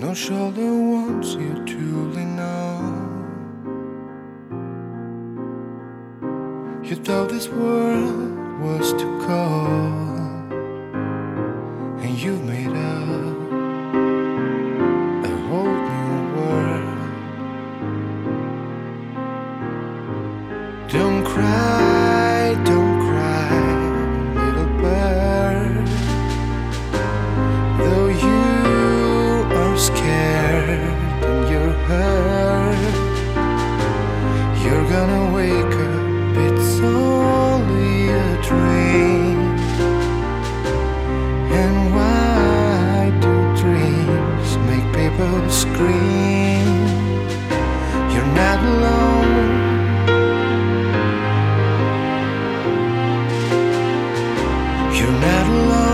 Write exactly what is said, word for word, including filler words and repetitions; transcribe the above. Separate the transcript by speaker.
Speaker 1: No shoulder wants you to lean on. You thought this world was too cold, and you've made up a whole new world. Don't cry, don't cry, little bird. Though you are scared and you're hurt, you're gonna wake up, it's only a dream. And why do dreams make people scream? You're not alone. You're not alone.